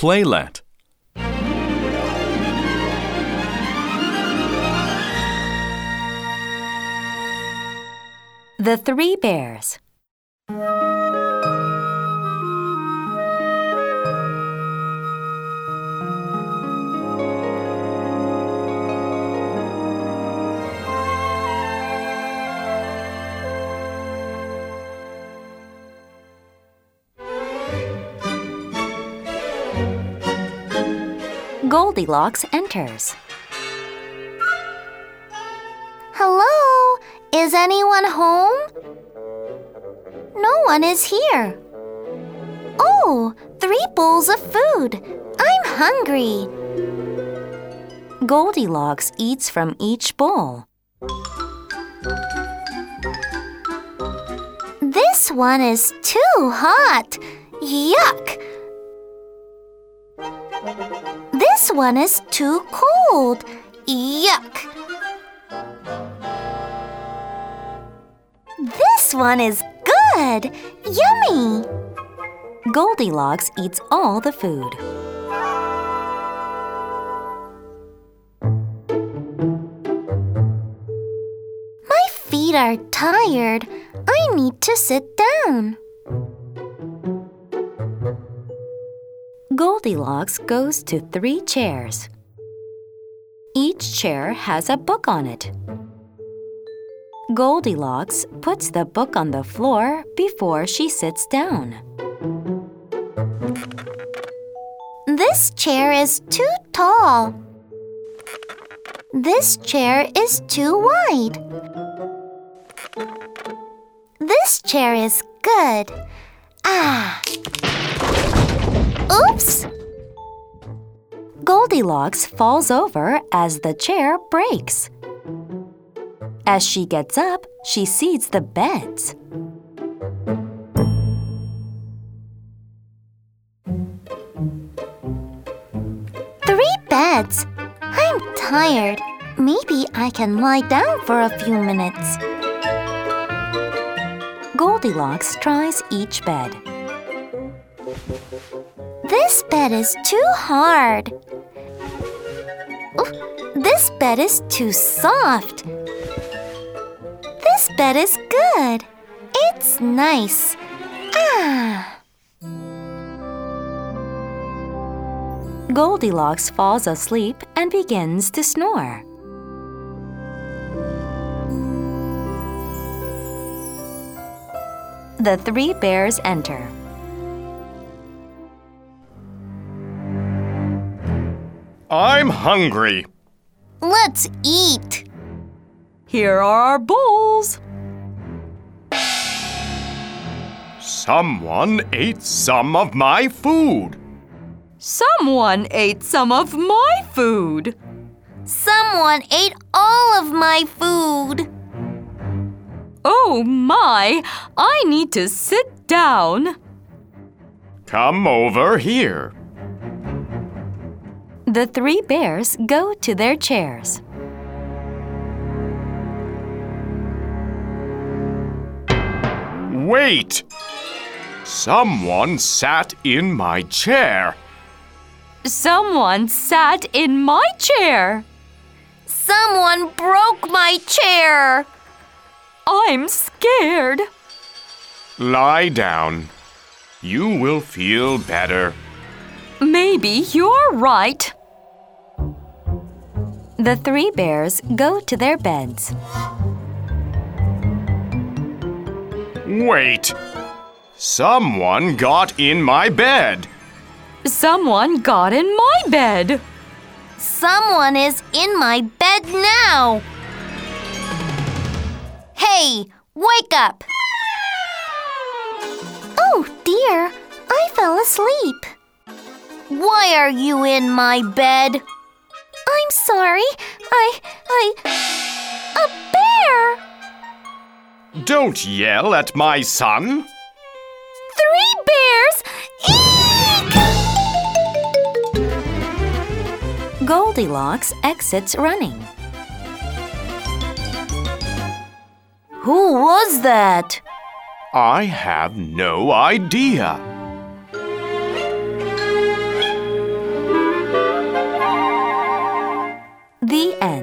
playlet. The Three Bears. Goldilocks enters. Hello? Is anyone home? No one is here. Oh, 3 bowls of food. I'm hungry. Goldilocks eats from each bowl. This one is too hot. Yuck! This one is too cold. Yuck! This one is good. Yummy! Goldilocks eats all the food. My feet are tired. I need to sit down. Goldilocks goes to 3 chairs. Each chair has a book on it. Goldilocks puts the book on the floor before she sits down. This chair is too tall. This chair is too wide. This chair is good. Ah! Oops! Goldilocks falls over as the chair breaks. As she gets up, she sees the beds. Three beds. I'm tired. Maybe I can lie down for a few minutes. Goldilocks tries each bed. This bed is too hard. Ooh, this bed is too soft. This bed is good. It's nice. Ah! Goldilocks falls asleep and begins to snore. The 3 bears enter. I'm hungry. Let's eat. Here are our bowls. Someone ate some of my food. Someone ate some of my food. Someone ate all of my food. Oh my, I need to sit down. Come over here. The 3 bears go to their chairs. Wait! Someone sat in my chair. Someone sat in my chair. Someone broke my chair. I'm scared. Lie down. You will feel better. Maybe you're right. The 3 bears go to their beds. Wait! Someone got in my bed. Someone got in my bed. Someone is in my bed now. Hey, wake up! Oh dear, I fell asleep. Why are you in my bed? I'm sorry. A bear! Don't yell at my son. 3 bears! Eek! Goldilocks exits running. Who was that? I have no idea. The end.